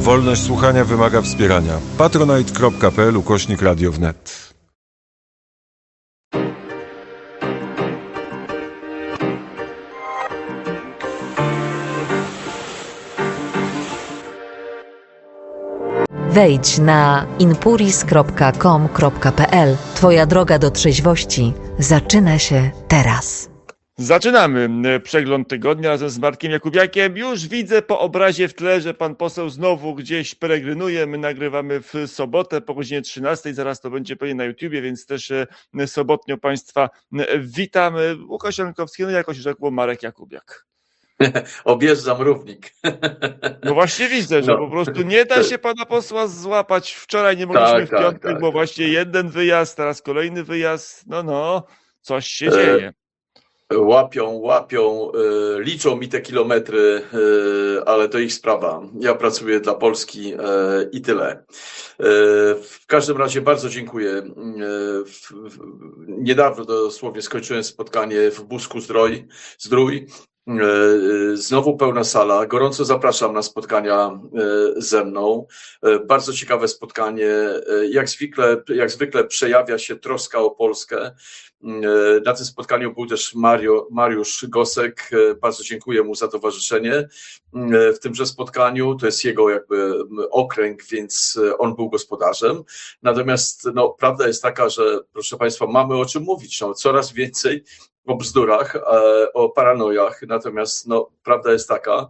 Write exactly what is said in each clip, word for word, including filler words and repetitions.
Wolność słuchania wymaga wspierania. patronite kropka p l ukośnik radio wnet. Wejdź na inpuris kropka com kropka p l. Twoja droga do trzeźwości zaczyna się teraz. Zaczynamy przegląd tygodnia razem z Markiem Jakubiakiem. Już widzę po obrazie w tle, że pan poseł znowu gdzieś peregrinuje. My nagrywamy w sobotę po godzinie trzynastej. Zaraz to będzie pewnie na YouTubie, więc też sobotnio państwa witamy. Łukasz Jankowski, no jakoś rzekło Marek Jakubiak. Objeżdżam równik. No właśnie widzę, że no. po prostu nie da się pana posła złapać. Wczoraj nie mogliśmy tak, w piątek, tak, tak, bo właśnie tak. jeden wyjazd, teraz kolejny wyjazd. No, no, coś się dzieje. Łapią, łapią, liczą mi te kilometry, ale to ich sprawa. Ja pracuję dla Polski i tyle. W każdym razie bardzo dziękuję. Niedawno dosłownie skończyłem spotkanie w Busku Zdrój. Zdrój. Znowu pełna sala. Gorąco zapraszam na spotkania ze mną. Bardzo ciekawe spotkanie. Jak zwykle, jak zwykle przejawia się troska o Polskę. Na tym spotkaniu był też Mario, Mariusz Gosek. Bardzo dziękuję mu za towarzyszenie. W tymże spotkaniu to jest jego jakby okręg, więc on był gospodarzem. Natomiast no, prawda jest taka, że proszę Państwa, mamy o czym mówić. No, coraz więcej o bzdurach, o paranojach. Natomiast no, prawda jest taka,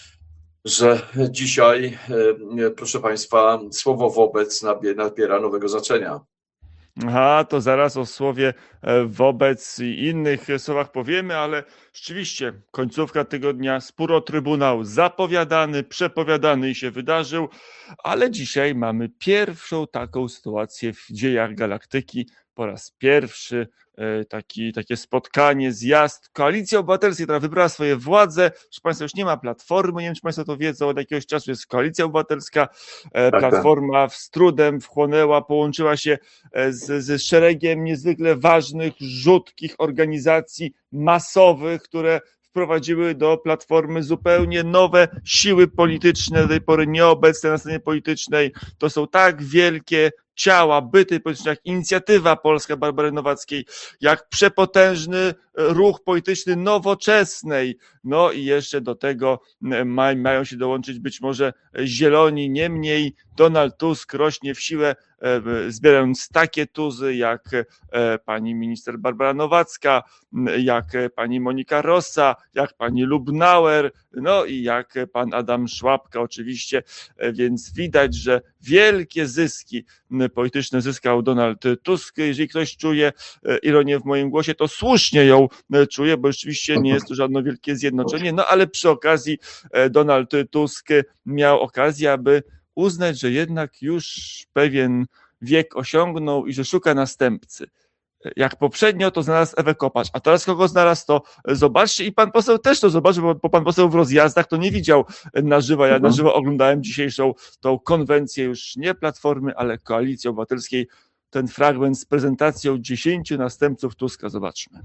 że dzisiaj, proszę Państwa, słowo wobec nabiera nowego znaczenia. Aha, to zaraz o słowie wobec i innych słowach powiemy, ale rzeczywiście końcówka tygodnia, spór o Trybunał zapowiadany, przepowiadany i się wydarzył, ale dzisiaj mamy pierwszą taką sytuację w dziejach galaktyki. Po raz pierwszy taki, takie spotkanie, zjazd Koalicji Obywatelskiej, która wybrała swoje władze. Proszę Państwa, już nie ma Platformy, nie wiem, czy Państwo to wiedzą, od jakiegoś czasu jest Koalicja Obywatelska. Platforma z trudem wchłonęła, połączyła się z, z szeregiem niezwykle ważnych, rzutkich organizacji masowych, które wprowadziły do Platformy zupełnie nowe siły polityczne, do tej pory nieobecne na scenie politycznej. To są tak wielkie ciała, byty polityczne, jak Inicjatywa Polska Barbary Nowackiej, jak przepotężny ruch polityczny Nowoczesnej. No i jeszcze do tego ma, mają się dołączyć być może Zieloni, niemniej Donald Tusk rośnie w siłę, zbierając takie tuzy jak pani minister Barbara Nowacka, jak pani Monika Rosa, jak pani Lubnauer, no i jak pan Adam Szłapka oczywiście, więc widać, że wielkie zyski polityczne zyskał Donald Tusk. Jeżeli ktoś czuje ironię w moim głosie, to słusznie ją czuje, bo rzeczywiście nie jest to żadne wielkie zjednoczenie, no ale przy okazji Donald Tusk miał okazję, aby uznać, że jednak już pewien wiek osiągnął i że szuka następcy. Jak poprzednio to znalazł Ewę Kopacz, a teraz kogo znalazł, to zobaczcie i pan poseł też to zobaczy, bo, bo pan poseł w rozjazdach to nie widział na żywo. Ja na żywo oglądałem dzisiejszą tą konwencję już nie Platformy, ale Koalicji Obywatelskiej. Ten fragment z prezentacją dziesięciu następców Tuska. Zobaczmy.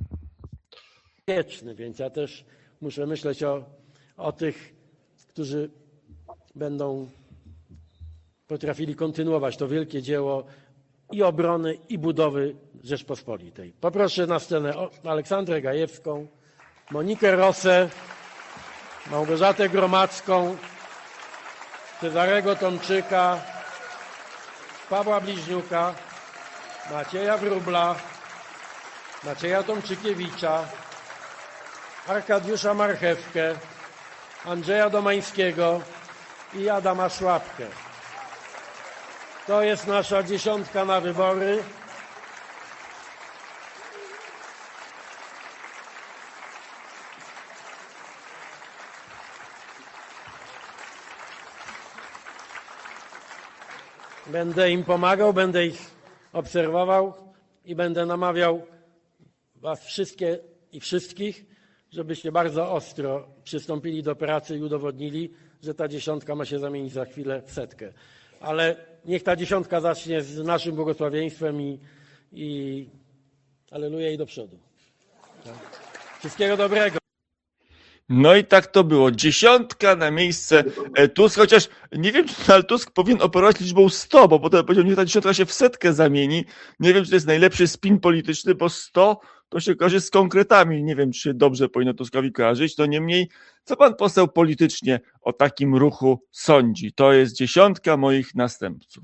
Wieczny, więc ja też muszę myśleć o, o tych, którzy będą potrafili kontynuować to wielkie dzieło i obrony, i budowy Rzeczpospolitej. Poproszę na scenę Aleksandrę Gajewską, Monikę Rosę, Małgorzatę Gromadzką, Cezarego Tomczyka, Pawła Bliźniuka, Macieja Wróbla, Macieja Tomczykiewicza, Arkadiusza Marchewkę, Andrzeja Domańskiego i Adama Szłapkę. To jest nasza dziesiątka na wybory. Będę im pomagał, będę ich obserwował i będę namawiał was wszystkie i wszystkich, żebyście bardzo ostro przystąpili do pracy i udowodnili, że ta dziesiątka ma się zamienić za chwilę w setkę. Ale niech ta dziesiątka zacznie z naszym błogosławieństwem i, i alleluja i do przodu. Wszystkiego dobrego. No i tak to było. Dziesiątka na miejsce e, Tusk, chociaż nie wiem, czy Donald Tusk powinien operować liczbą sto, bo potem powiedział, niech ta dziesiątka się w setkę zamieni. Nie wiem, czy to jest najlepszy spin polityczny, bo sto to się kojarzy z konkretami. Nie wiem, czy się dobrze powinno Tuskowi kojarzyć. To niemniej, co pan poseł politycznie o takim ruchu sądzi? To jest dziesiątka moich następców.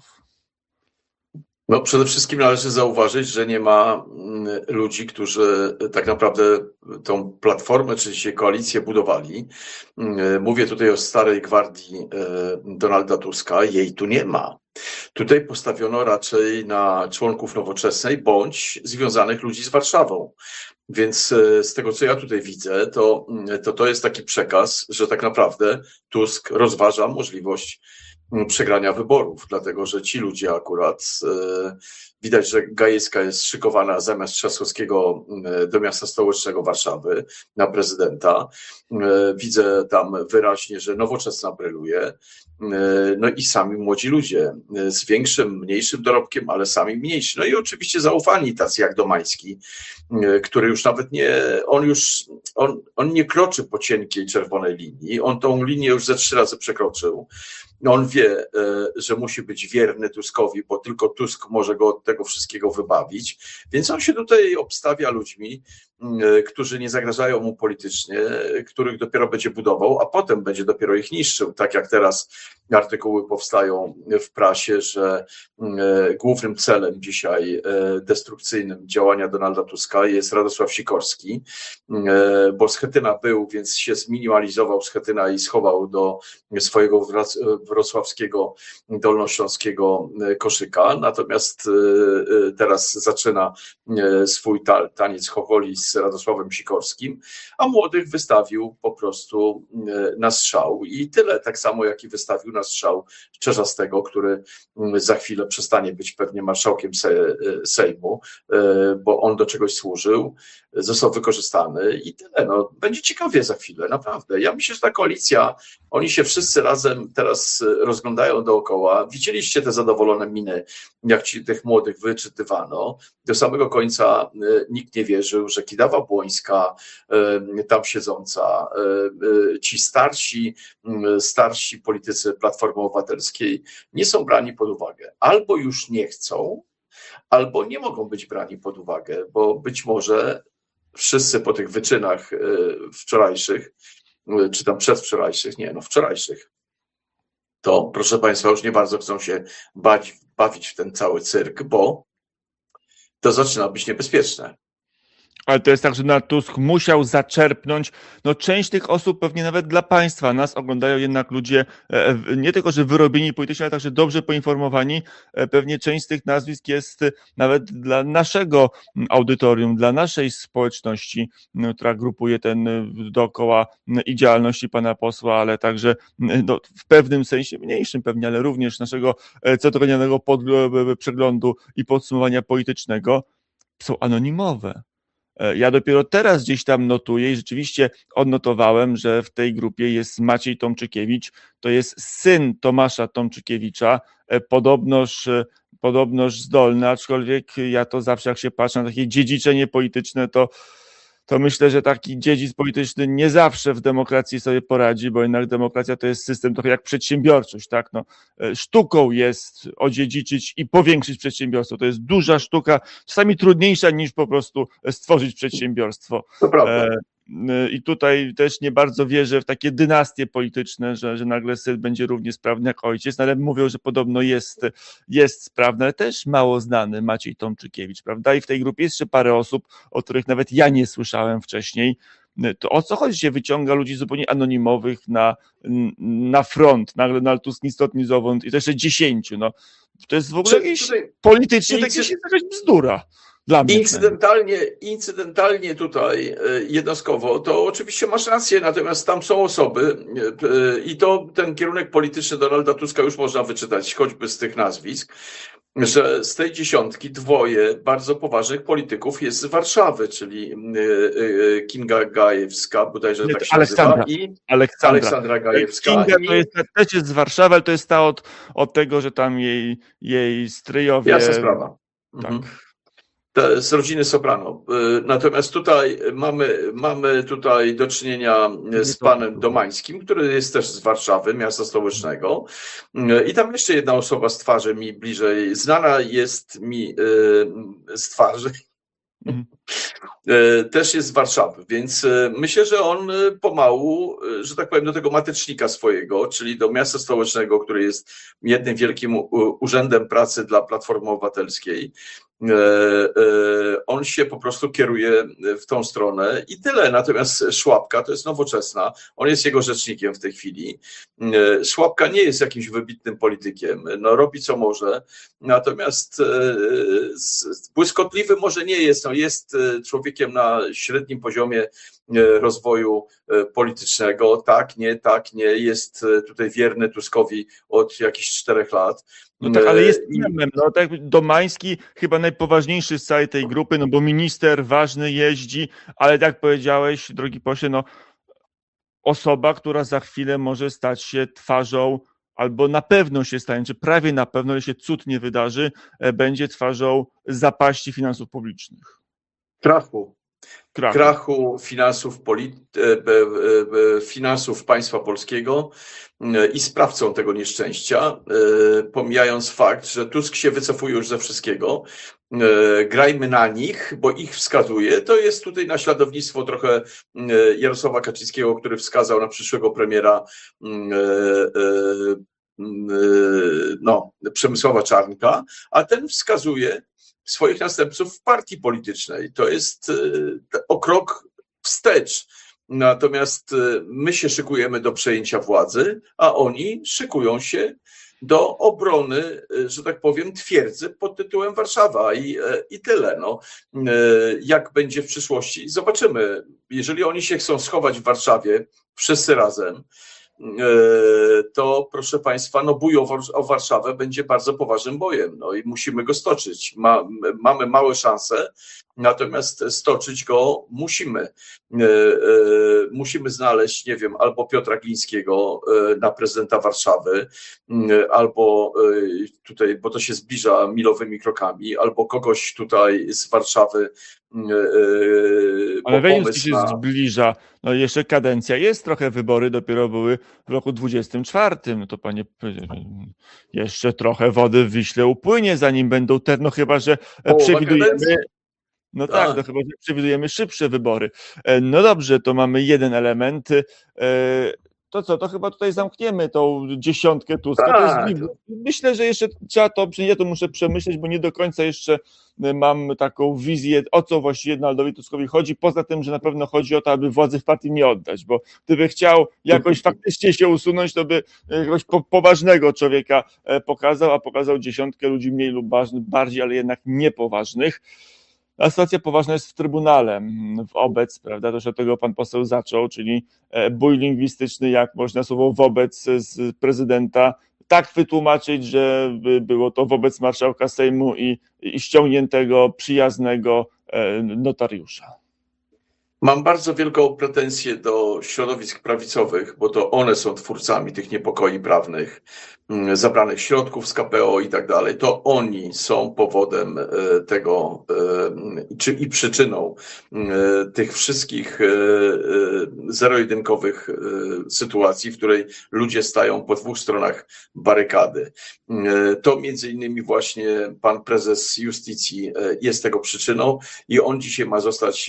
No, przede wszystkim należy zauważyć, że nie ma ludzi, którzy tak naprawdę tą platformę, czy dzisiaj koalicję budowali. Mówię tutaj o starej gwardii Donalda Tuska. Jej tu nie ma. Tutaj postawiono raczej na członków Nowoczesnej bądź związanych ludzi z Warszawą. Więc z tego, co ja tutaj widzę, to to, to jest taki przekaz, że tak naprawdę Tusk rozważa możliwość przegrania wyborów, dlatego że ci ludzie akurat, e, widać, że Gajewska jest szykowana zamiast Trzaskowskiego do miasta stołecznego Warszawy na prezydenta. E, widzę tam wyraźnie, że Nowoczesna bryluje. E, no i sami młodzi ludzie z większym, mniejszym dorobkiem, ale sami mniejsi. No i oczywiście zaufani tacy jak Domański, e, który już nawet nie, on już, on, on nie kroczy po cienkiej czerwonej linii, on tą linię już ze trzy razy przekroczył. On wie, że musi być wierny Tuskowi, bo tylko Tusk może go od tego wszystkiego wybawić, więc on się tutaj obstawia ludźmi, którzy nie zagrażają mu politycznie, których dopiero będzie budował, a potem będzie dopiero ich niszczył, tak jak teraz artykuły powstają w prasie, że głównym celem dzisiaj destrukcyjnym działania Donalda Tuska jest Radosław Sikorski, bo Schetyna był, więc się zminimalizował Schetyna i schował do swojego wrocławskiego, dolnośląskiego koszyka, natomiast teraz zaczyna swój taniec chocholi z Radosławem Sikorskim, a młodych wystawił po prostu na strzał i tyle, tak samo jak i wystawił na strzał Czerzastego, który za chwilę przestanie być pewnie marszałkiem Sejmu, bo on do czegoś służył, został wykorzystany i tyle. No, będzie ciekawie za chwilę, naprawdę. Ja myślę, że ta koalicja, oni się wszyscy razem teraz rozglądają dookoła. Widzieliście te zadowolone miny, jak ci tych młodych wyczytywano. Do samego końca nikt nie wierzył, że Kidawa-Błońska, tam siedząca, ci starsi, starsi politycy Platformy Obywatelskiej nie są brani pod uwagę. Albo już nie chcą, albo nie mogą być brani pod uwagę, bo być może wszyscy po tych wyczynach wczorajszych, czy tam przedwczorajszych, nie, no wczorajszych, to proszę Państwa już nie bardzo chcą się bać, bawić w ten cały cyrk, bo to zaczyna być niebezpieczne. Ale to jest tak, że Donald Tusk musiał zaczerpnąć, no część tych osób pewnie nawet dla państwa, nas oglądają jednak ludzie nie tylko, że wyrobieni politycznie, ale także dobrze poinformowani, pewnie część z tych nazwisk jest nawet dla naszego audytorium, dla naszej społeczności, która grupuje ten dookoła i działalności pana posła, ale także no, w pewnym sensie mniejszym pewnie, ale również naszego cotygodniowego przeglądu i podsumowania politycznego, są anonimowe. Ja dopiero teraz gdzieś tam notuję i rzeczywiście odnotowałem, że w tej grupie jest Maciej Tomczykiewicz, to jest syn Tomasza Tomczykiewicza, podobnoż, podobnoż zdolny, aczkolwiek ja to zawsze jak się patrzę na takie dziedziczenie polityczne, to to myślę, że taki dziedzic polityczny nie zawsze w demokracji sobie poradzi, bo jednak demokracja to jest system trochę jak przedsiębiorczość, tak? No, sztuką jest odziedziczyć i powiększyć przedsiębiorstwo. To jest duża sztuka, czasami trudniejsza niż po prostu stworzyć przedsiębiorstwo. To prawda. I tutaj też nie bardzo wierzę w takie dynastie polityczne, że, że nagle syn będzie równie sprawny jak ojciec, no ale mówią, że podobno jest, jest sprawny, ale też mało znany Maciej Tomczykiewicz, prawda? I w tej grupie jest jeszcze parę osób, o których nawet ja nie słyszałem wcześniej. To o co chodzi, się wyciąga ludzi zupełnie anonimowych na, na front, nagle na Tusk ni stąd, ni zowąd i to jeszcze dziesięciu, no. To jest w ogóle jakieś, politycznie to jest jakaś bzdura. Dla mnie incydentalnie, incydentalnie tutaj jednostkowo, to oczywiście masz rację, natomiast tam są osoby i to ten kierunek polityczny Donalda Tuska już można wyczytać, choćby z tych nazwisk, że z tej dziesiątki dwoje bardzo poważnych polityków jest z Warszawy, czyli Kinga Gajewska, bodajże tak się Aleksandra, nazywa, i Aleksandra, Aleksandra Gajewska. Kinga i... to jest, też jest z Warszawy, ale to jest ta od, od tego, że tam jej, jej stryjowie... Jasna sprawa. Tak. Mhm. te- z rodziny Soprano. Y, Natomiast tutaj mamy, mamy tutaj do czynienia z panem Domańskim, który jest też z Warszawy, miasta stołecznego. Y, I tam jeszcze jedna osoba z twarzy mi bliżej, znana jest mi y, z twarzy, Mhm. E, też jest z Warszawy, więc e, myślę, że on e, pomału, e, że tak powiem, do tego matecznika swojego, czyli do miasta stołecznego, który jest jednym wielkim u- urzędem pracy dla Platformy Obywatelskiej, e, e, on się po prostu kieruje w tą stronę i tyle. Natomiast Szłapka to jest Nowoczesna, on jest jego rzecznikiem w tej chwili. E, Szłapka nie jest jakimś wybitnym politykiem, no robi co może, natomiast e, s- błyskotliwy może nie jest, no jest e, człowiekiem na średnim poziomie e, rozwoju e, politycznego, tak, nie, tak, nie, jest e, tutaj wierny Tuskowi od jakichś czterech lat. No tak, ale jest E, i- memem, no tak, Domański chyba najpoważniejszy z całej tej grupy, no bo minister ważny jeździ, ale tak jak powiedziałeś, drogi pośle, no osoba, która za chwilę może stać się twarzą, albo na pewno się stanie, czy prawie na pewno, jeśli się cud nie wydarzy, e, będzie twarzą zapaści finansów publicznych. Krachu. Krachu. krachu finansów, polit- e, e, e, finansów państwa polskiego e, i sprawcą tego nieszczęścia, e, pomijając fakt, że Tusk się wycofuje już ze wszystkiego. E, Grajmy na nich, bo ich wskazuje. To jest tutaj naśladownictwo trochę e, Jarosława Kaczyńskiego, który wskazał na przyszłego premiera mm, e, e, mm, e, no, Przemysława Czarnka, a ten wskazuje swoich następców w partii politycznej. To jest e, o krok wstecz. Natomiast e, my się szykujemy do przejęcia władzy, a oni szykują się do obrony, e, że tak powiem, twierdzy pod tytułem Warszawa i, e, i tyle. No. E, Jak będzie w przyszłości, zobaczymy. Jeżeli oni się chcą schować w Warszawie wszyscy razem, to proszę Państwa, no bój o, o Warszawę będzie bardzo poważnym bojem, no i musimy go stoczyć. Ma, mamy małe szanse, natomiast stoczyć go musimy. E, e, musimy znaleźć, nie wiem, albo Piotra Glińskiego e, na prezydenta Warszawy, e, albo e, tutaj, bo to się zbliża milowymi krokami, albo kogoś tutaj z Warszawy. E, e, Ale bo Wenius pomysł się na- zbliża. No jeszcze kadencja jest, trochę wybory dopiero były w roku dwudziestym czwartym. No to panie, jeszcze trochę wody w Wiśle upłynie, zanim będą te, no chyba, że Połowa przewidujemy. kadencji. No Tak. tak, no chyba, że przewidujemy szybsze wybory. E, No dobrze, to mamy jeden element. E, To co, to chyba tutaj zamkniemy tą dziesiątkę Tuska. To jest Tak. dziwne. Myślę, że jeszcze trzeba to, ja to muszę przemyśleć, bo nie do końca jeszcze mam taką wizję, o co właściwie Donaldowi Tuskowi chodzi, poza tym, że na pewno chodzi o to, aby władzy w partii nie oddać, bo gdyby chciał jakoś faktycznie się usunąć, to by jakiegoś po, poważnego człowieka e, pokazał, a pokazał dziesiątkę ludzi mniej lub bardziej, ale jednak niepoważnych. A sytuacja poważna jest w Trybunale wobec, prawda, też od tego pan poseł zaczął, czyli bój lingwistyczny, jak można słowo wobec z prezydenta tak wytłumaczyć, że było to wobec marszałka Sejmu i, i ściągniętego, przyjaznego notariusza. Mam bardzo wielką pretensję do środowisk prawicowych, bo to one są twórcami tych niepokoi prawnych, zabranych środków z K P O i tak dalej. To oni są powodem tego czy i przyczyną tych wszystkich zero-jedynkowych sytuacji, w której ludzie stają po dwóch stronach barykady. To między innymi właśnie pan prezes Justicji jest tego przyczyną i on dzisiaj ma zostać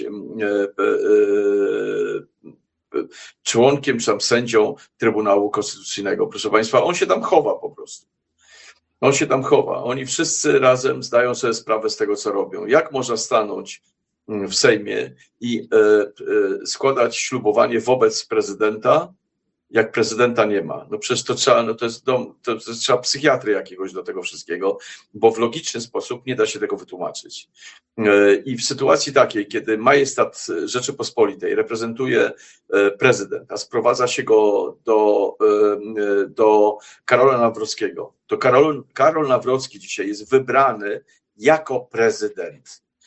członkiem czy tam sędzią Trybunału Konstytucyjnego. Proszę Państwa, on się tam chowa po prostu. On się tam chowa. Oni wszyscy razem zdają sobie sprawę z tego, co robią. Jak można stanąć w Sejmie i składać ślubowanie wobec prezydenta, jak prezydenta nie ma? No przecież to trzeba, no to jest dom, to, to trzeba psychiatry jakiegoś do tego wszystkiego, bo w logiczny sposób nie da się tego wytłumaczyć. I w sytuacji takiej, kiedy majestat Rzeczypospolitej reprezentuje prezydent, a sprowadza się go do, do Karola Nawrockiego, to Karol, Karol Nawrocki dzisiaj jest wybrany jako prezydent.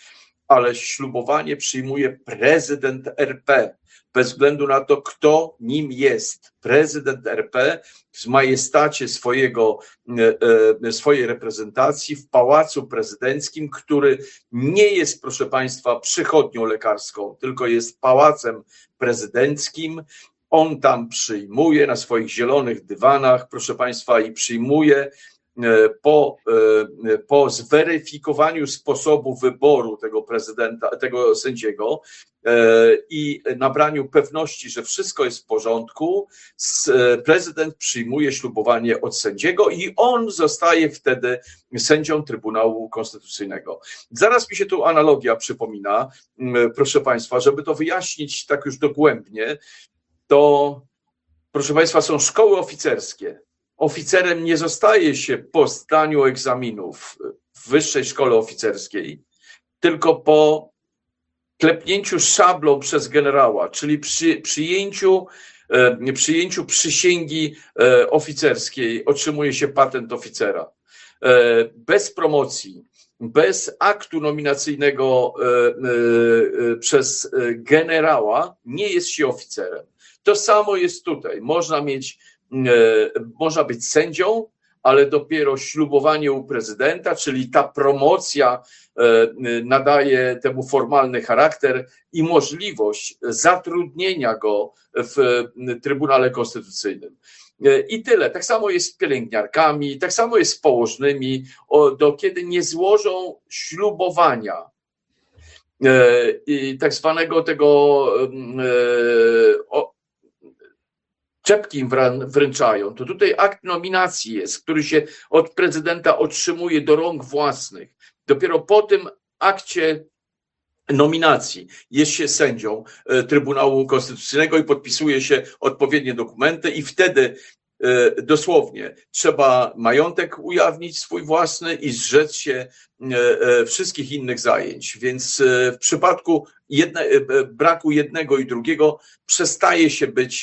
ale ślubowanie przyjmuje prezydent R P, bez względu na to, kto nim jest. Prezydent R P w majestacie swojego, swojej reprezentacji w pałacu prezydenckim, który nie jest, proszę Państwa, przychodnią lekarską, tylko jest pałacem prezydenckim. On tam przyjmuje na swoich zielonych dywanach, proszę Państwa, i przyjmuje po, po zweryfikowaniu sposobu wyboru tego prezydenta, tego sędziego i nabraniu pewności, że wszystko jest w porządku, prezydent przyjmuje ślubowanie od sędziego i on zostaje wtedy sędzią Trybunału Konstytucyjnego. Zaraz mi się tu analogia przypomina, proszę Państwa, żeby to wyjaśnić tak już dogłębnie, to proszę Państwa, są szkoły oficerskie. Oficerem nie zostaje się po zdaniu egzaminów w wyższej szkole oficerskiej, tylko po klepnięciu szablą przez generała, czyli przy przyjęciu, e, przyjęciu przysięgi e, oficerskiej otrzymuje się patent oficera. E, bez promocji, bez aktu nominacyjnego e, e, przez generała nie jest się oficerem. To samo jest tutaj. Można mieć Można być sędzią, ale dopiero ślubowanie u prezydenta, czyli ta promocja nadaje temu formalny charakter i możliwość zatrudnienia go w Trybunale Konstytucyjnym. I tyle. Tak samo jest z pielęgniarkami, tak samo jest z położnymi, do kiedy nie złożą ślubowania i tak zwanego tego czepki im wręczają, to tutaj akt nominacji jest, który się od prezydenta otrzymuje do rąk własnych. Dopiero po tym akcie nominacji jest się sędzią Trybunału Konstytucyjnego i podpisuje się odpowiednie dokumenty i wtedy dosłownie trzeba majątek ujawnić swój własny i zrzec się wszystkich innych zajęć. Więc w przypadku jedne, braku jednego i drugiego przestaje się być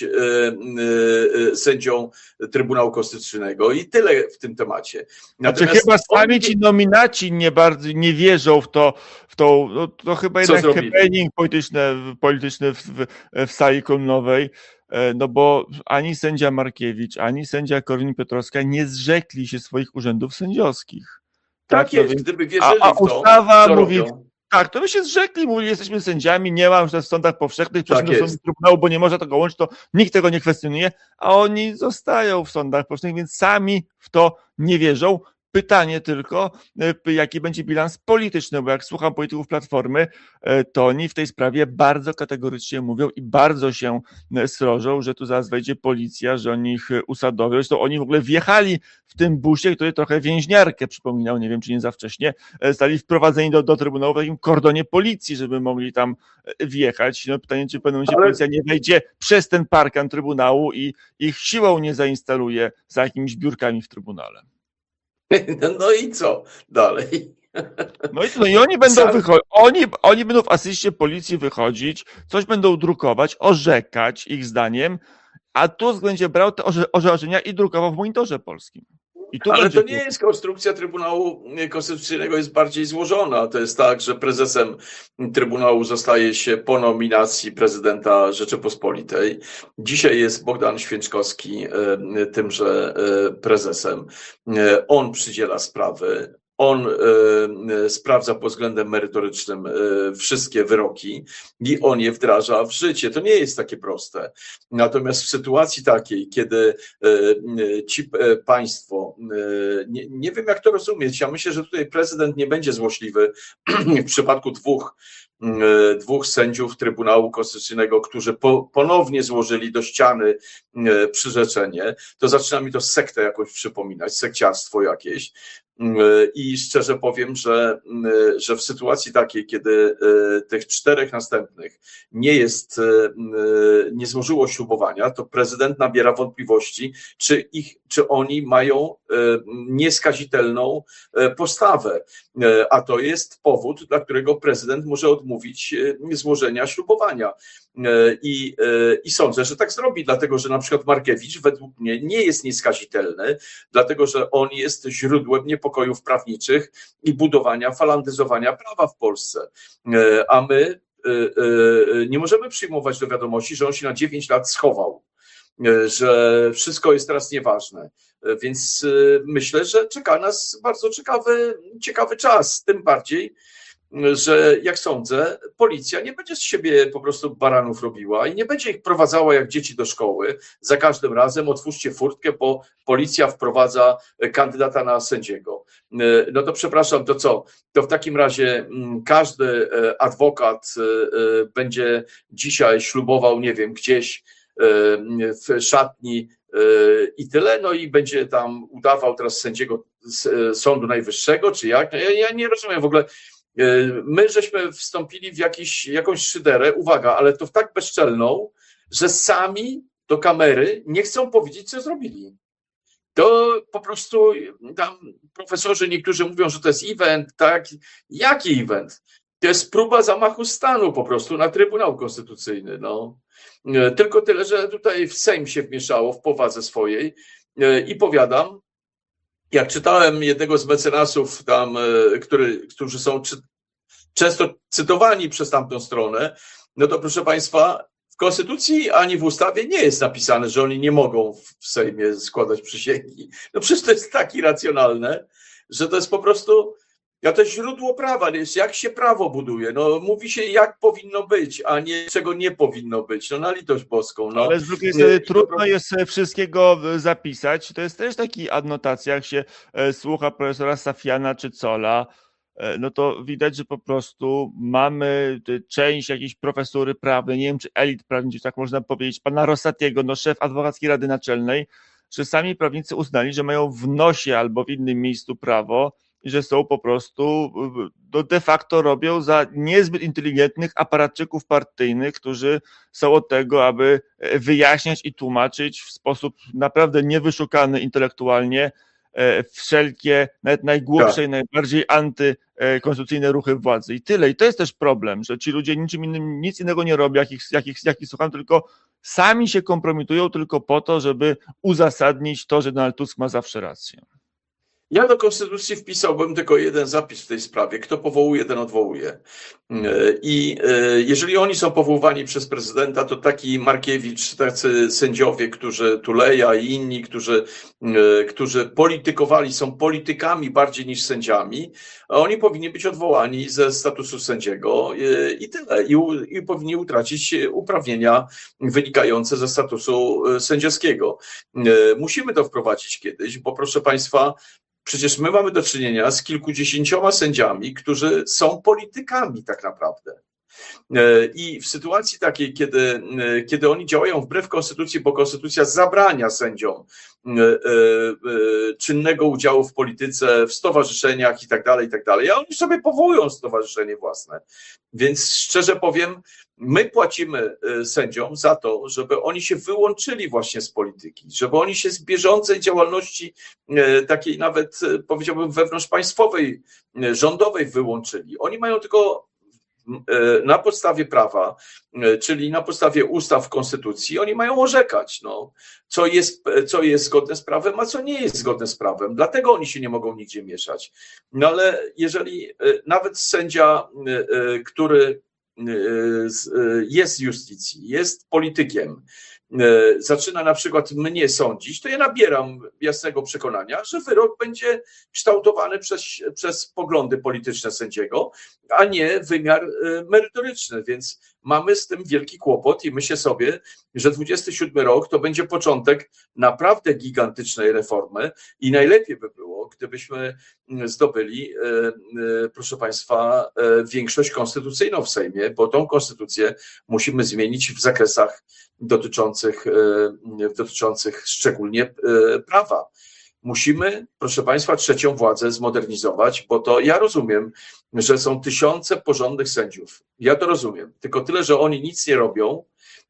sędzią Trybunału Konstytucyjnego i tyle w tym temacie. Natomiast znaczy, chyba sami ci nominaci nie bardzo nie wierzą w to, w tą, no, to chyba jednak happening polityczny, polityczny w, w, w sali kolumnowej. No bo ani sędzia Markiewicz, ani sędzia Korwin-Piotrowska nie zrzekli się swoich urzędów sędziowskich. Tak, tak jest, no, gdyby wierzyli a, a w to, ustawa co mówi, robią. Tak, to by się zrzekli, mówili, jesteśmy sędziami, nie ma już w sądach powszechnych, przeszli tak do sądu Trybunału, bo nie można tego łączyć, to nikt tego nie kwestionuje, a oni zostają w sądach powszechnych, więc sami w to nie wierzą. Pytanie tylko, jaki będzie bilans polityczny, bo jak słucham polityków Platformy, to oni w tej sprawie bardzo kategorycznie mówią i bardzo się srożą, że tu zaraz wejdzie policja, że oni ich usadowią. Zresztą oni w ogóle wjechali w tym busie, który trochę więźniarkę przypominał, nie wiem czy nie za wcześnie, zostali wprowadzeni do, do Trybunału w takim kordonie policji, żeby mogli tam wjechać. No pytanie, czy w pewnym momencie Ale... policja nie wejdzie przez ten parkan Trybunału i ich siłą nie zainstaluje za jakimiś biurkami w Trybunale. No i co dalej? No i, no i oni będą wychodzić, oni, oni będą w asyście policji wychodzić, coś będą drukować, orzekać ich zdaniem, a Tusk będzie brał te orzeczenia i drukował w Monitorze Polskim. I tu Ale to nie jest konstrukcja Trybunału Konstytucyjnego, jest bardziej złożona. To jest tak, że prezesem Trybunału zostaje się po nominacji prezydenta Rzeczypospolitej. Dzisiaj jest Bogdan Święczkowski tymże prezesem. On przydziela sprawy. On y, sprawdza pod względem merytorycznym y, wszystkie wyroki i on je wdraża w życie. To nie jest takie proste. Natomiast w sytuacji takiej, kiedy y, y, ci y, państwo, y, nie, nie wiem jak to rozumieć, ja myślę, że tutaj prezydent nie będzie złośliwy w przypadku dwóch y, dwóch sędziów Trybunału Konstytucyjnego, którzy po, ponownie złożyli do ściany y, przyrzeczenie, to zaczyna mi to sektę jakąś przypominać, sekciarstwo jakieś. I szczerze powiem, że, że w sytuacji takiej, kiedy tych czterech następnych nie jest, nie złożyło ślubowania, to prezydent nabiera wątpliwości, czy ich, czy oni mają nieskazitelną postawę. A to jest powód, dla którego prezydent może odmówić odmówić złożenia ślubowania. I, I sądzę, że tak zrobi, dlatego że na przykład Markiewicz według mnie nie jest nieskazitelny, dlatego że on jest źródłem niepokojów prawniczych i budowania, falandyzowania prawa w Polsce. A my nie możemy przyjmować do wiadomości, że on się na dziewięć lat schował, że wszystko jest teraz nieważne. Więc myślę, że czeka nas bardzo ciekawy, ciekawy czas, tym bardziej, że jak sądzę, policja nie będzie z siebie po prostu baranów robiła i nie będzie ich prowadzała jak dzieci do szkoły. Za każdym razem otwórzcie furtkę, bo policja wprowadza kandydata na sędziego. No to przepraszam, to co? To w takim razie każdy adwokat będzie dzisiaj ślubował, nie wiem, gdzieś w szatni i tyle, no i będzie tam udawał teraz sędziego Sądu Najwyższego, czy jak? Ja, ja nie rozumiem w ogóle. My żeśmy wstąpili w jakiś, jakąś szyderę, uwaga, ale to w tak bezczelną, że sami do kamery nie chcą powiedzieć, co zrobili. To po prostu tam profesorzy niektórzy mówią, że to jest event, tak? Jaki event? To jest próba zamachu stanu po prostu na Trybunał Konstytucyjny. No. Tylko tyle, że tutaj w Sejm się wmieszało w powadze swojej i powiadam, jak czytałem jednego z mecenasów tam, który, którzy są czy, często cytowani przez tamtą stronę, no to proszę Państwa, w Konstytucji ani w ustawie nie jest napisane, że oni nie mogą w Sejmie składać przysięgi. No przecież to jest tak irracjonalne, że to jest po prostu, ja to jest źródło prawa, jest jak się prawo buduje. No mówi się jak powinno być, a nie czego nie powinno być. No na litość boską. No. Ale z drugiej strony trudno jest wszystkiego zapisać. To jest też taki adnotacja, jak się słucha profesora Safiana czy Zolla, no to widać, że po prostu mamy część jakiejś profesury prawnej, nie wiem czy elit prawniczych, tak można powiedzieć, pana Rosatiego, no szef Adwokackiej Rady Naczelnej, że sami prawnicy uznali, że mają w nosie albo w innym miejscu prawo, i że są po prostu, no de facto robią za niezbyt inteligentnych aparatczyków partyjnych, którzy są od tego, aby wyjaśniać i tłumaczyć w sposób naprawdę niewyszukany intelektualnie wszelkie, nawet najgłupsze i najbardziej antykonstytucyjne ruchy władzy. I tyle. I to jest też problem, że ci ludzie niczym innym, nic innego nie robią, jak ich, jak ich, jak ich słucham, tylko sami się kompromitują tylko po to, żeby uzasadnić to, że Donald Tusk ma zawsze rację. Ja do Konstytucji wpisałbym tylko jeden zapis w tej sprawie. Kto powołuje, ten odwołuje. I jeżeli oni są powoływani przez prezydenta, to taki Markiewicz, tacy sędziowie, którzy Tuleja i inni, którzy, którzy politykowali, są politykami bardziej niż sędziami, oni powinni być odwołani ze statusu sędziego i tyle. I, i powinni utracić uprawnienia wynikające ze statusu sędziowskiego. Musimy to wprowadzić kiedyś, bo proszę Państwa, przecież my mamy do czynienia z kilkudziesięcioma sędziami, którzy są politykami tak naprawdę. I w sytuacji takiej, kiedy, kiedy oni działają wbrew konstytucji, bo konstytucja zabrania sędziom czynnego udziału w polityce, w stowarzyszeniach i tak dalej, i tak dalej, a oni sobie powołują stowarzyszenie własne. Więc szczerze powiem, my płacimy sędziom za to, żeby oni się wyłączyli właśnie z polityki, żeby oni się z bieżącej działalności takiej nawet, powiedziałbym, wewnątrzpaństwowej, rządowej wyłączyli. Oni mają tylko na podstawie prawa, czyli na podstawie ustaw, konstytucji, oni mają orzekać, no, co jest, co jest zgodne z prawem, a co nie jest zgodne z prawem. Dlatego oni się nie mogą nigdzie mieszać. No ale jeżeli nawet sędzia, który jest z justycji, jest politykiem, zaczyna na przykład mnie sądzić, to ja nabieram jasnego przekonania, że wyrok będzie kształtowany przez, przez poglądy polityczne sędziego, a nie wymiar merytoryczny, więc mamy z tym wielki kłopot i myślę sobie, że dwudziesty siódmy rok to będzie początek naprawdę gigantycznej reformy i najlepiej by było, gdybyśmy zdobyli, proszę Państwa, większość konstytucyjną w Sejmie, bo tą konstytucję musimy zmienić w zakresach dotyczących, dotyczących szczególnie prawa. Musimy, proszę Państwa, trzecią władzę zmodernizować, bo to ja rozumiem, że są tysiące porządnych sędziów. Ja to rozumiem. Tylko tyle, że oni nic nie robią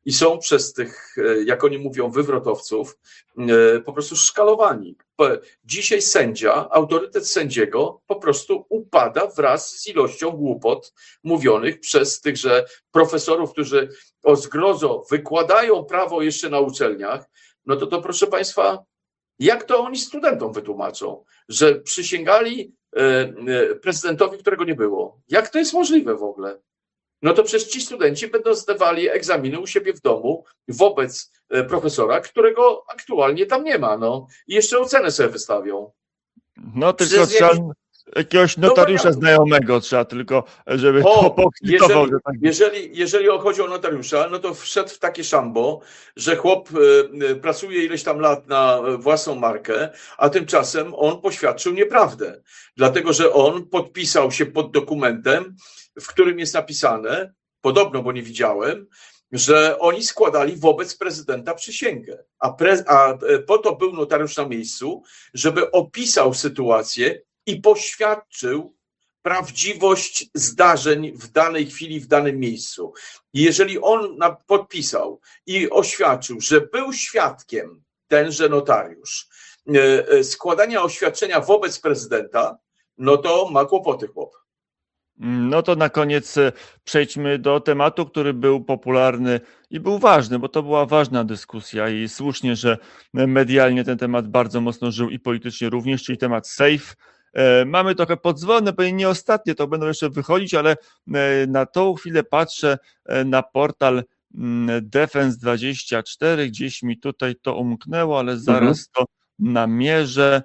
i są przez tych, jak oni mówią, wywrotowców po prostu szkalowani. Dzisiaj sędzia, autorytet sędziego po prostu upada wraz z ilością głupot mówionych przez tychże profesorów, którzy o zgrozo wykładają prawo jeszcze na uczelniach. No to to proszę Państwa, jak to oni studentom wytłumaczą, że przysięgali prezydentowi, którego nie było? Jak to jest możliwe w ogóle? No to przecież ci studenci będą zdawali egzaminy u siebie w domu wobec profesora, którego aktualnie tam nie ma. No. I jeszcze ocenę sobie wystawią. No tylko Przecież trzeba jakiś... jakiegoś notariusza no, znajomego, trzeba tylko, żeby o, to pokwitował. Jeżeli, że tak... jeżeli, jeżeli chodzi o notariusza, no to wszedł w takie szambo, że chłop y, pracuje ileś tam lat na własną markę, a tymczasem on poświadczył nieprawdę. Dlatego, że on podpisał się pod dokumentem, w którym jest napisane, podobno, bo nie widziałem, że oni składali wobec prezydenta przysięgę, a, pre, a po to był notariusz na miejscu, żeby opisał sytuację i poświadczył prawdziwość zdarzeń w danej chwili, w danym miejscu. I jeżeli on podpisał i oświadczył, że był świadkiem, tenże notariusz, składania oświadczenia wobec prezydenta, no to ma kłopoty chłop. No to na koniec przejdźmy do tematu, który był popularny i był ważny, bo to była ważna dyskusja i słusznie, że medialnie ten temat bardzo mocno żył i politycznie również, czyli temat safe. Mamy trochę podzwony, bo nie ostatnie, to będą jeszcze wychodzić, ale na tą chwilę patrzę na portal Defense dwadzieścia cztery, gdzieś mi tutaj to umknęło, ale zaraz mhm. to namierzę.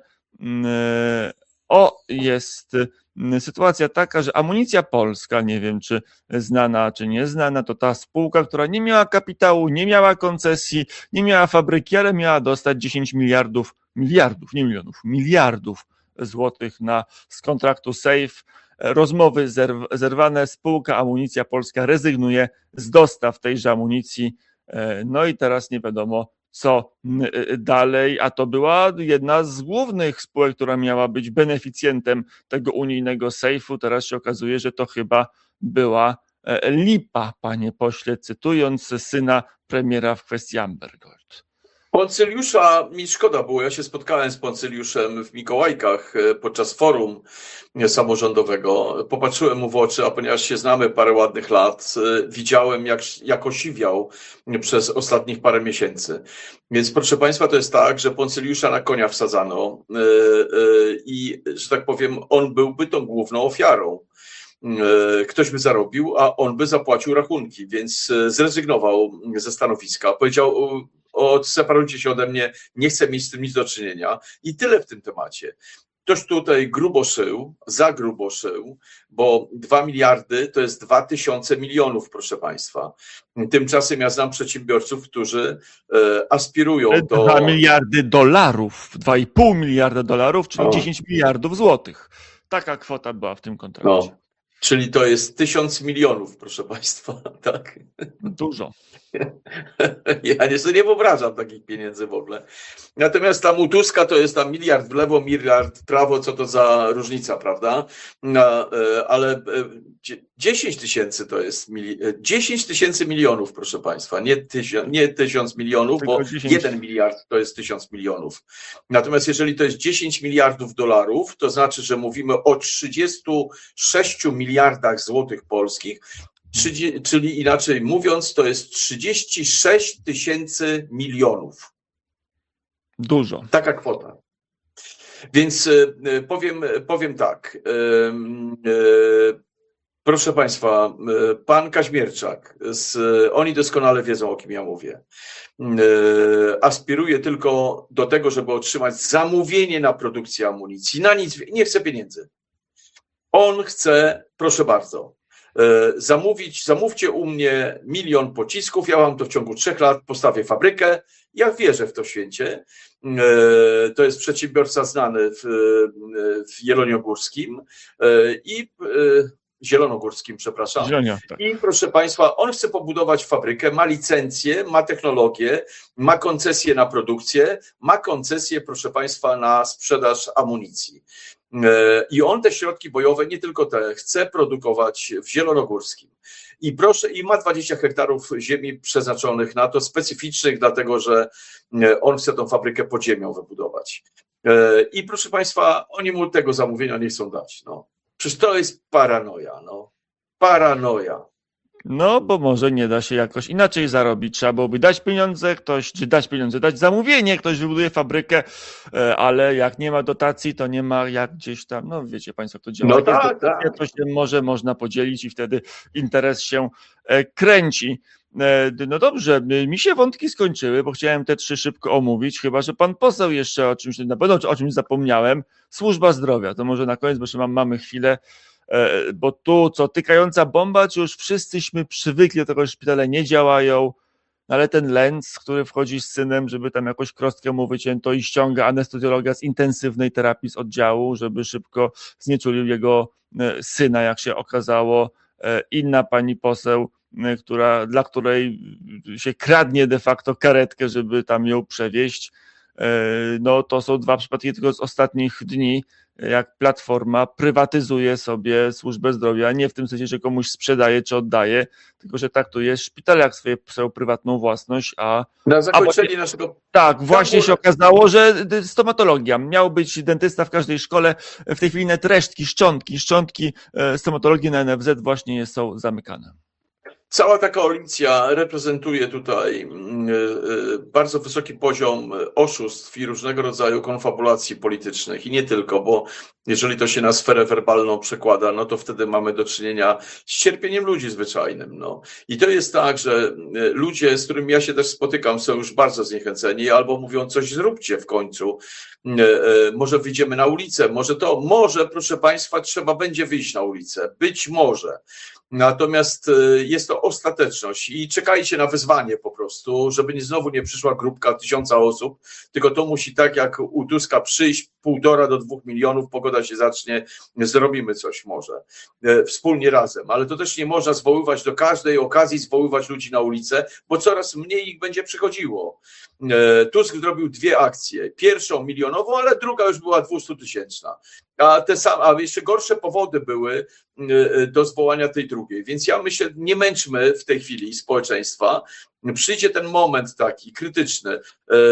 O, jest sytuacja taka, że Amunicja Polska, nie wiem czy znana, czy nieznana, to ta spółka, która nie miała kapitału, nie miała koncesji, nie miała fabryki, ale miała dostać dziesięć miliardów, miliardów, nie milionów, miliardów złotych na, z kontraktu SAFE. Rozmowy zerwane, spółka Amunicja Polska rezygnuje z dostaw tejże amunicji. No i teraz nie wiadomo, co dalej, a to była jedna z głównych spółek, która miała być beneficjentem tego unijnego sejfu. Teraz się okazuje, że to chyba była lipa, panie pośle, cytując syna premiera w kwestii Amber Gold. Poncyliusza mi szkoda było, ja się spotkałem z Poncyliuszem w Mikołajkach podczas forum samorządowego, popatrzyłem mu w oczy, a ponieważ się znamy parę ładnych lat, widziałem jak, jak osiwiał przez ostatnich parę miesięcy. Więc proszę Państwa, to jest tak, że Poncyliusza na konia wsadzano i, że tak powiem, on byłby tą główną ofiarą. Ktoś by zarobił, a on by zapłacił rachunki, więc zrezygnował ze stanowiska, powiedział: odseparujcie się ode mnie, nie chcę mieć z tym nic do czynienia. I tyle w tym temacie. Ktoś tutaj grubo szył, za grubo szył, bo dwa miliardy to jest dwa tysiące milionów, proszę Państwa. Tymczasem ja znam przedsiębiorców, którzy aspirują do... dwa miliardy dolarów, dwa i pół miliarda dolarów, czyli o. dziesięć miliardów złotych. Taka kwota była w tym kontrakcie. No. Czyli to jest tysiąc milionów, proszę Państwa, tak? Dużo. Ja nie sobie nie wyobrażam takich pieniędzy w ogóle. Natomiast tam u Tuska to jest tam miliard w lewo, miliard w prawo, co to za różnica, prawda? No, ale dziesięć tysięcy to jest, dziesięć tysięcy milionów, proszę Państwa, nie tysiąc, nie tysiąc milionów, tylko bo dziesięć. jeden miliard to jest tysiąc milionów. Natomiast jeżeli to jest dziesięć miliardów dolarów, to znaczy, że mówimy o trzydziestu sześciu miliardach złotych polskich, czyli inaczej mówiąc, to jest trzydzieści sześć tysięcy milionów. Dużo. Taka kwota. Więc powiem, powiem tak. Proszę Państwa, pan Kaźmierczak, z, oni doskonale wiedzą, o kim ja mówię, aspiruje tylko do tego, żeby otrzymać zamówienie na produkcję amunicji. Na nic, nie chce pieniędzy. On chce, proszę bardzo, zamówić, zamówcie u mnie milion pocisków, ja wam to w ciągu trzech lat postawię fabrykę. Ja wierzę w to święcie. To jest przedsiębiorca znany w, w Jeloniogórskim i Zielonogórskim, przepraszam. Zielonia, tak. I proszę Państwa, on chce pobudować fabrykę, ma licencję, ma technologię, ma koncesję na produkcję, ma koncesję, proszę Państwa, na sprzedaż amunicji. I on te środki bojowe, nie tylko te, chce produkować w Zielonogórskim. I proszę, i ma dwadzieścia hektarów ziemi przeznaczonych na to, specyficznych, dlatego że on chce tą fabrykę pod ziemią wybudować. I proszę Państwa, oni mu tego zamówienia nie chcą dać. No. Przecież to jest paranoja, no. Paranoja. No, bo może nie da się jakoś inaczej zarobić. Trzeba byłoby dać pieniądze, ktoś, czy dać pieniądze, dać zamówienie, ktoś wybuduje fabrykę, ale jak nie ma dotacji, to nie ma jak gdzieś tam, no wiecie Państwo, jak to działa. No jak tak, jest dotacja, tak. to się może można podzielić i wtedy interes się kręci. No dobrze, mi się wątki skończyły, bo chciałem te trzy szybko omówić, chyba że pan poseł jeszcze o czymś, na pewno o czymś zapomniałem. Służba zdrowia, to może na koniec, bo jeszcze mam, mamy chwilę. Bo tu co, tykająca bomba, czy już wszyscyśmy przywykli do tego, że szpitale nie działają, ale ten Lenz, który wchodzi z synem, żeby tam jakoś krostkę mu wycięto i ściąga anestezjologa z intensywnej terapii z oddziału, żeby szybko znieczulił jego syna, jak się okazało. Inna pani poseł, która, dla której się kradnie de facto karetkę, żeby tam ją przewieźć. No to są dwa przypadki tylko z ostatnich dni, jak Platforma prywatyzuje sobie służbę zdrowia, nie w tym sensie, że komuś sprzedaje czy oddaje, tylko że traktuje szpitale jak swoje, swoją prywatną własność, a... Na zakończenie a, naszego... Tak, właśnie się okazało, że stomatologia, miał być dentysta w każdej szkole, w tej chwili nawet resztki, szczątki, szczątki stomatologii na N F Z właśnie są zamykane. Cała ta koalicja reprezentuje tutaj bardzo wysoki poziom oszustw i różnego rodzaju konfabulacji politycznych i nie tylko, bo jeżeli to się na sferę werbalną przekłada, no to wtedy mamy do czynienia z cierpieniem ludzi zwyczajnym. No. I to jest tak, że ludzie, z którymi ja się też spotykam, są już bardzo zniechęceni albo mówią coś zróbcie w końcu, może wyjdziemy na ulicę, może to, może proszę Państwa trzeba będzie wyjść na ulicę, być może. Natomiast jest to ostateczność i czekajcie na wyzwanie po prostu, żeby nie znowu nie przyszła grupka tysiąca osób, tylko to musi tak jak u Tuska przyjść półtora do dwóch milionów, pogoda się zacznie, zrobimy coś może, wspólnie razem, ale to też nie można zwoływać do każdej okazji, zwoływać ludzi na ulicę, bo coraz mniej ich będzie przychodziło. Tusk zrobił dwie akcje, pierwszą milionową, ale druga już była dwustutysięczna, a te same, a jeszcze gorsze powody były do zwołania tej drugiej, więc ja myślę, nie męczmy w tej chwili społeczeństwa, przyjdzie ten moment taki krytyczny.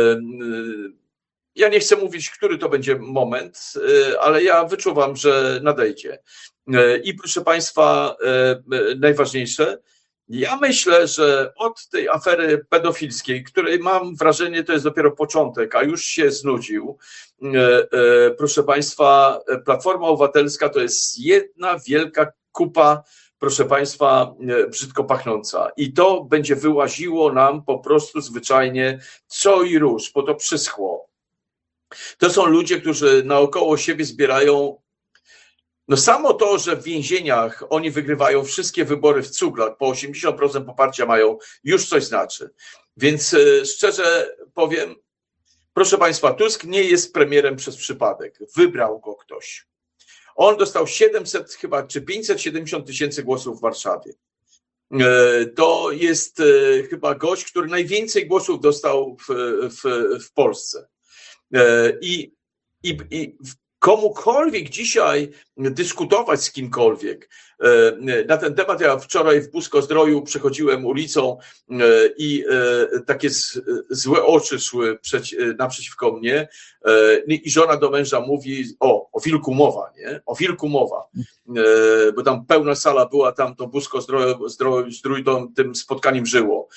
Ja nie chcę mówić, który to będzie moment, ale ja wyczuwam, że nadejdzie. I proszę Państwa, najważniejsze, ja myślę, że od tej afery pedofilskiej, której mam wrażenie, to jest dopiero początek, a już się znudził, proszę Państwa, Platforma Obywatelska to jest jedna wielka kupa, proszę Państwa, brzydko pachnąca. I to będzie wyłaziło nam po prostu zwyczajnie co i róż, bo to przyschło. To są ludzie, którzy naokoło siebie zbierają. No samo to, że w więzieniach oni wygrywają wszystkie wybory w cuglach, po osiemdziesiąt procent poparcia mają, już coś znaczy. Więc szczerze powiem, proszę Państwa, Tusk nie jest premierem przez przypadek. Wybrał go ktoś. On dostał siedemset chyba, czy pięćset siedemdziesiąt tysięcy głosów w Warszawie. To jest chyba gość, który najwięcej głosów dostał w, w, w Polsce. I, i, i komukolwiek dzisiaj dyskutować z kimkolwiek na ten temat. Ja wczoraj w Busko-Zdroju przechodziłem ulicą i takie złe oczy szły naprzeciwko mnie i żona do męża mówi, o, o wilku mowa, nie? O wilku mowa, bo tam pełna sala była, tam to Busko-Zdrój tym spotkaniem żyło.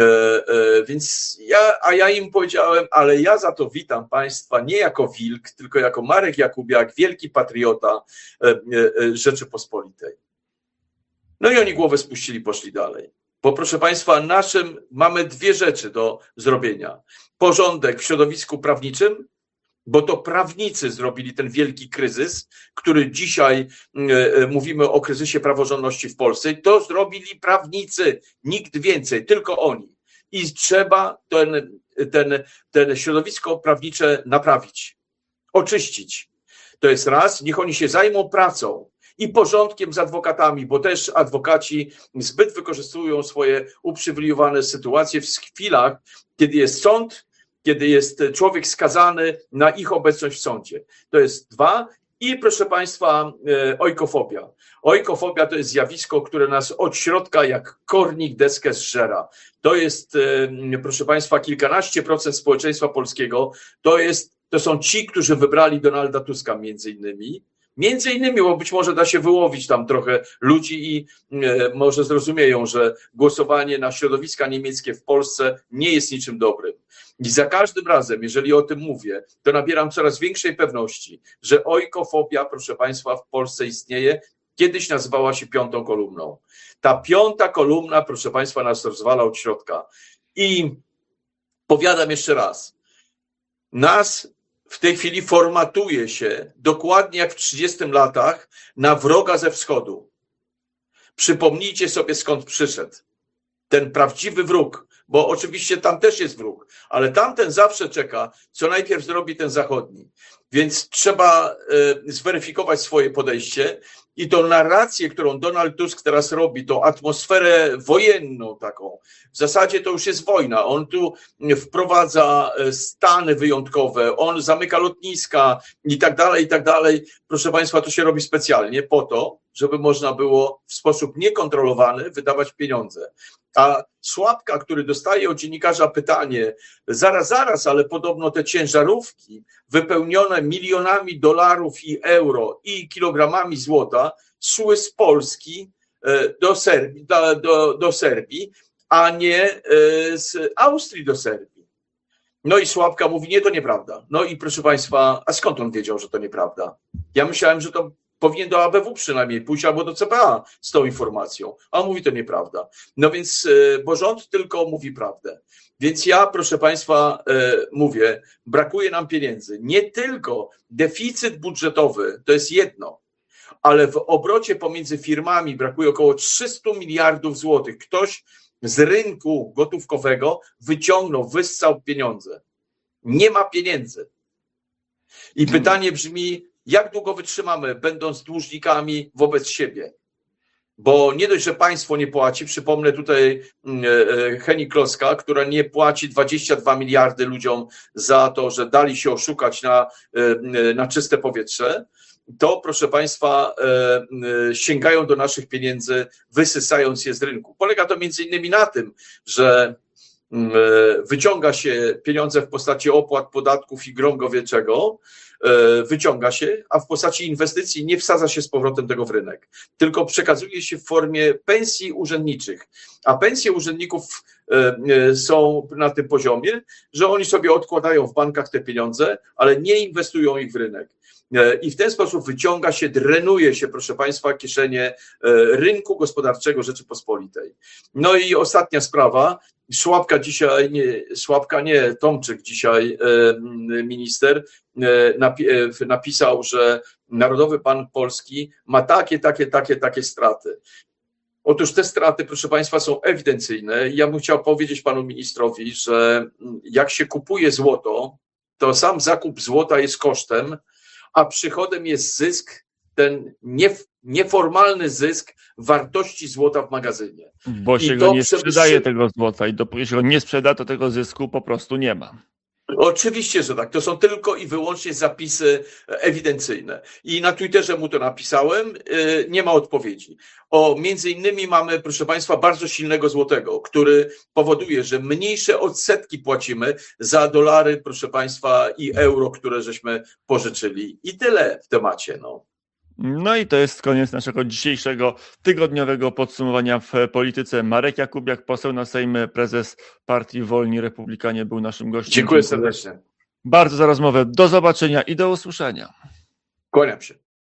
Więc ja, a ja im powiedziałem, ale ja za to witam Państwa nie jako wilk, tylko jako Marek Jakubiak, wielki patriota Rzeczypospolitej. No i oni głowę spuścili, poszli dalej. Bo proszę Państwa, naszym mamy dwie rzeczy do zrobienia. Porządek w środowisku prawniczym, bo to prawnicy zrobili ten wielki kryzys, który dzisiaj mówimy o kryzysie praworządności w Polsce. To zrobili prawnicy, nikt więcej, tylko oni. I trzeba ten, ten, ten środowisko prawnicze naprawić, oczyścić. To jest raz, niech oni się zajmą pracą i porządkiem z adwokatami, bo też adwokaci zbyt wykorzystują swoje uprzywilejowane sytuacje w chwilach, kiedy jest sąd, kiedy jest człowiek skazany na ich obecność w sądzie. To jest dwa. I proszę Państwa, ojkofobia. Ojkofobia to jest zjawisko, które nas od środka jak kornik deskę zżera. To jest, proszę Państwa, kilkanaście procent społeczeństwa polskiego, to jest, to są ci, którzy wybrali Donalda Tuska między innymi. Między innymi, bo być może da się wyłowić tam trochę ludzi i e, może zrozumieją, że głosowanie na środowiska niemieckie w Polsce nie jest niczym dobrym. I za każdym razem, jeżeli o tym mówię, to nabieram coraz większej pewności, że ojkofobia, proszę Państwa, w Polsce istnieje. Kiedyś nazywała się piątą kolumną. Ta piąta kolumna, proszę Państwa, nas rozwala od środka. I powiadam jeszcze raz, nas w tej chwili formatuje się, dokładnie jak w trzydziestych latach, na wroga ze wschodu. Przypomnijcie sobie, skąd przyszedł ten prawdziwy wróg, bo oczywiście tam też jest wróg, ale tamten zawsze czeka, co najpierw zrobi ten zachodni. Więc trzeba y, zweryfikować swoje podejście i tą narrację, którą Donald Tusk teraz robi, tą atmosferę wojenną taką, w zasadzie to już jest wojna. On tu wprowadza stany wyjątkowe, on zamyka lotniska i tak dalej, i tak dalej. Proszę Państwa, to się robi specjalnie po to, żeby można było w sposób niekontrolowany wydawać pieniądze. A Szłapka, który dostaje od dziennikarza pytanie, zaraz, zaraz, ale podobno te ciężarówki wypełnione milionami dolarów i euro i kilogramami złota szły z Polski do Serbii, do, do, do Serbii, a nie z Austrii do Serbii. No i Szłapka mówi, nie, to nieprawda. No i proszę Państwa, a skąd on wiedział, że to nieprawda? Ja myślałem, że to powinien do A B W przynajmniej pójść albo do C B A z tą informacją, a on mówi, to nieprawda. No więc, bo rząd tylko mówi prawdę. Więc ja, proszę Państwa, mówię, brakuje nam pieniędzy. Nie tylko deficyt budżetowy, to jest jedno, ale w obrocie pomiędzy firmami brakuje około trzysta miliardów złotych. Ktoś z rynku gotówkowego wyciągnął, wyssał pieniądze. Nie ma pieniędzy. I pytanie brzmi, jak długo wytrzymamy, będąc dłużnikami wobec siebie? Bo nie dość, że państwo nie płaci, przypomnę tutaj Heni Kloska, która nie płaci dwadzieścia dwa miliardy ludziom za to, że dali się oszukać na, na czyste powietrze, to proszę Państwa sięgają do naszych pieniędzy, wysysając je z rynku. Polega to między innymi na tym, że wyciąga się pieniądze w postaci opłat, podatków i gromgowieczego, wyciąga się, a w postaci inwestycji nie wsadza się z powrotem tego w rynek, tylko przekazuje się w formie pensji urzędniczych, a pensje urzędników są na tym poziomie, że oni sobie odkładają w bankach te pieniądze, ale nie inwestują ich w rynek. I w ten sposób wyciąga się, drenuje się, proszę Państwa, kieszenie rynku gospodarczego Rzeczypospolitej. No i ostatnia sprawa, Szłapka dzisiaj, nie, Szłapka nie, Tomczyk dzisiaj, minister, napisał, że Narodowy Bank Polski ma takie, takie, takie, takie straty. Otóż te straty, proszę Państwa, są ewidencyjne. Ja bym chciał powiedzieć panu ministrowi, że jak się kupuje złoto, to sam zakup złota jest kosztem, a przychodem jest zysk, ten nieformalny zysk wartości złota w magazynie. Bo się I go nie przede sprzedaje wszystkim- tego złota i dopóki się go nie sprzeda, to tego zysku po prostu nie ma. Oczywiście, że tak. To są tylko i wyłącznie zapisy ewidencyjne. I na Twitterze mu to napisałem, nie ma odpowiedzi. O, między innymi mamy, proszę Państwa, bardzo silnego złotego, który powoduje, że mniejsze odsetki płacimy za dolary, proszę Państwa, i euro, które żeśmy pożyczyli. I tyle w temacie, no. No i to jest koniec naszego dzisiejszego tygodniowego podsumowania w polityce. Marek Jakubiak, poseł na Sejm, prezes partii Wolni Republikanie, był naszym gościem. Dziękuję serdecznie. Bardzo za rozmowę. Do zobaczenia i do usłyszenia. Kłaniam się.